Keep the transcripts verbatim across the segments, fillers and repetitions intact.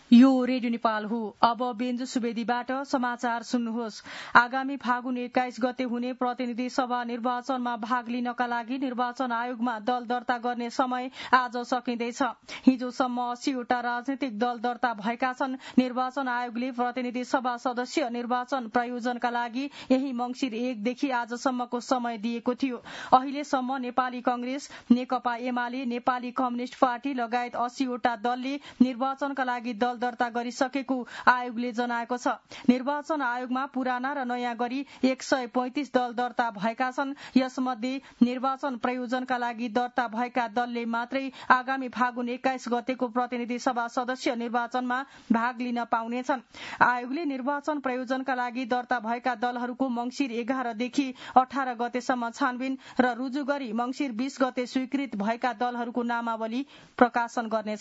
यो रेडियो नेपाल हो। अब बेन्जु सुवेदीबाट समाचार सुन्नुहोस्। आगामी फागुन एक्काइस गते हुने प्रतिनिधि सभा निर्वाचनमा भाग लिनका लागि निर्वाचन आयोगमा दल दर्ता गर्ने समय आज सकिँदैछ। हिजोसम्म अस्सीवटा राजनीतिक दल दर्ता भएका छन्। निर्वाचन आयोगले प्रतिनिधि सभा सदस्य निर्वाचन प्रयोजनका लागि यही मंगिर एकदेखि आजसम्मको समय दिएको थियो। अहिलेसम्म नेपाली कंग्रेस, नेकपा एमाले, नेपाली कम्युनिष्ट पार्टी लगायत अस्सीवटा दलले निर्वाचनका लागि दल दर्ता गरिसकेको आयोगले जनाएको छ। निर्वाचन आयोगमा पुराना र नयाँ गरी एक सय पैंतिस दल दर्ता भएका छन्। यसमध्ये निर्वाचन प्रयोजनका लागि दर्ता भएका दलले मात्रै आगामी फागुन एक्काइस गतेको प्रतिनिधि सभा सदस्य निर्वाचनमा भाग लिन पाउनेछन्। आयोगले निर्वाचन प्रयोजनका लागि दर्ता भएका दलहरूको मंगिर एघारदेखि अठार गतेसम्म छानबिन र रुजु गरी मंगिर बीस गते स्वीकृत भएका दलहरूको नामावली प्रकाशन गर्नेछ।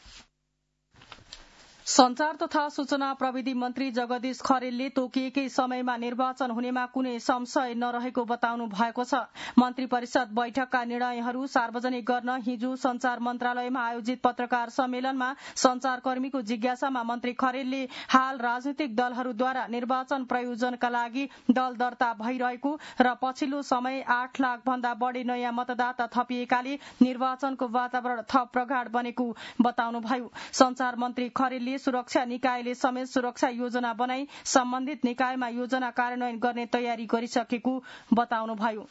संचार तथा सूचना प्रविधि मन्त्री जगदीश खरेलले तोकिएकै समयमा निर्वाचन हुनेमा कुनै संशय नरहेको बताउनु भएको छ। मन्त्री परिषद बैठकका निर्णयहरू सार्वजनिक गर्न हिजो संचार मन्त्रालयमा आयोजित पत्रकार सम्मेलनमा संचारकर्मीको जिज्ञासामा मन्त्री खरेलले हाल राजनीतिक दलहरूद्वारा निर्वाचन प्रयोजनका लागि दल दर्ता भइरहेको र पछिल्लो समय आठ लाख भन्दा बढ़ी नयाँ मतदाता थपिएकाले निर्वाचनको वातावरण थप प्रगाढ़ बनेको बताउनुभयो। संचार मन्त्री खरेलले सुरक्षा निकायले समेत सुरक्षा योजना बनाई सम्बन्धित निकायमा योजना कार्यान्वयन गर्ने तयारी गरिसकेको बताउनुभयो।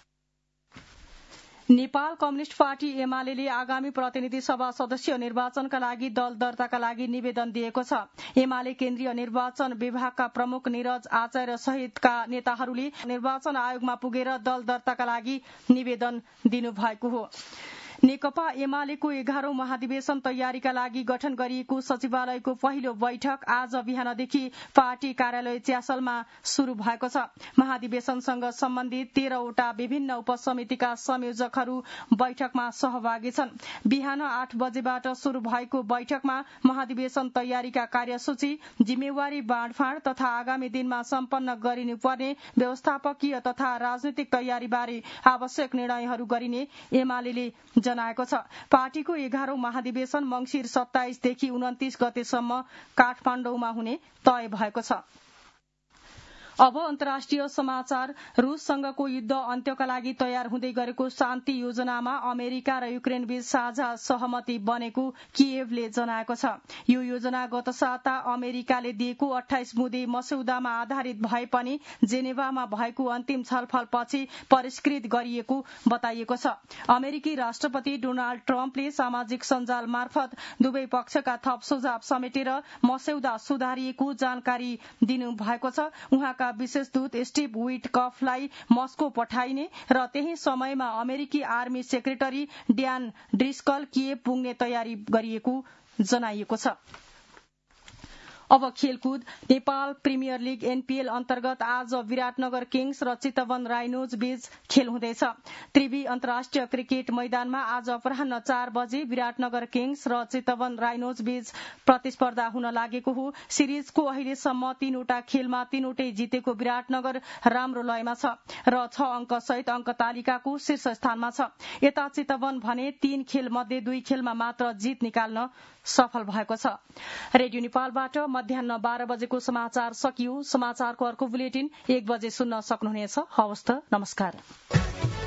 नेपाल कम्युनिष्ट पार्टी एमाले आगामी प्रतिनिधि सभा सदस्य निर्वाचनका लागि दल दर्ताका लागि निवेदन दिएको छ। एमाले केन्द्रीय निर्वाचन विभागका प्रमुख निरज आचार्य सहितका नेताहरूले निर्वाचन आयोगमा पुगेर दल दर्ताका लागि निवेदन दिनुभएको हो। नेकपा एमालेको एघारौं महाधिवेशन तयारीका लागि गठन गरिएको सचिवालयको पहिलो बैठक आज बिहानदेखि पार्टी कार्यालय च्यासलमा शुरू भएको छ। महाधिवेशनसँग सम्बन्धित तेह्रवटा विभिन्न उपसमितिका संयोजकहरू बैठकमा सहभागी छन्। बिहान आठ बजेबाट शुरू भएको बैठकमा महाधिवेशन तयारीका कार्यसूची, जिम्मेवारी बाँडफाँड तथा आगामी दिनमा सम्पन्न गरिनुपर्ने व्यवस्थापकीय तथा राजनीतिक तयारीबारे आवश्यक निर्णयहरू गरिने एमाले जनाएको छ। पार्टीको एघारौं महाधिवेशन मंगिर सत्ताइसदेखि उन्तिस गतेसम्म काठमाडौँमा हुने तय भएको छ। अब अन्तर्राष्ट्रिय समाचार। रूससँगको युद्ध अन्त्यका लागि तयार हुँदै गरेको शान्ति योजनामा अमेरिका र युक्रेन बीच साझा सहमति बनेको किएभले जनाएको छ। यो योजना गत साता अमेरिकाले दिएको अठाइस बुँदे मस्यौदामा आधारित भए पनि जेनेवामा भएको अन्तिम छलफलपछि परिष्कृत गरिएको बताइएको छ। अमेरिकी राष्ट्रपति डोनाल्ड ट्रम्पले सामाजिक सञ्जाल मार्फत दुवै पक्षका थप सुझाव समेटेर मस्यौदा सुधारिएको जानकारी दिनुभएको छ। उहाँका विशेष दूत स्टिभ विटकफलाई मस्को पठाइने र त्यही समयमा अमेरिकी army secretary Dan Driscoll Kyiv पुग्ने तयारी गरिएको जनाइएको छ। अब खेलकुद। नेपाल प्रिमियर लीग एनपीएल अन्तर्गत आज विराटनगर किङ्स र चितवन राइनोज बीच खेल हुँदैछ। त्रिवी अन्तर्राष्ट्रिय क्रिकेट मैदानमा आज अपराह्न चार बजे विराटनगर किङ्स र चितवन राइनोज बीच प्रतिस्पर्धा हुन लागेको हो। सिरिजको अहिलेसम्म तीनवटा खेलमा तीनवटै जितेको विराटनगर राम्रो लयमा छ र छ अंक सहित अंक तालिकाको शीर्ष स्थानमा छ। यता चितवन भने तीन खेल मध्ये दुई खेलमा मात्र जित निकाल्न सफल भएको छ। रेडियो नेपालबाट मध्याह्न बाह्र बजेको समाचार सकियो। समाचारको अर्को बुलेटिन एक बजे सुन्न सक्नुहुनेछ। हवस् त, नमस्कार।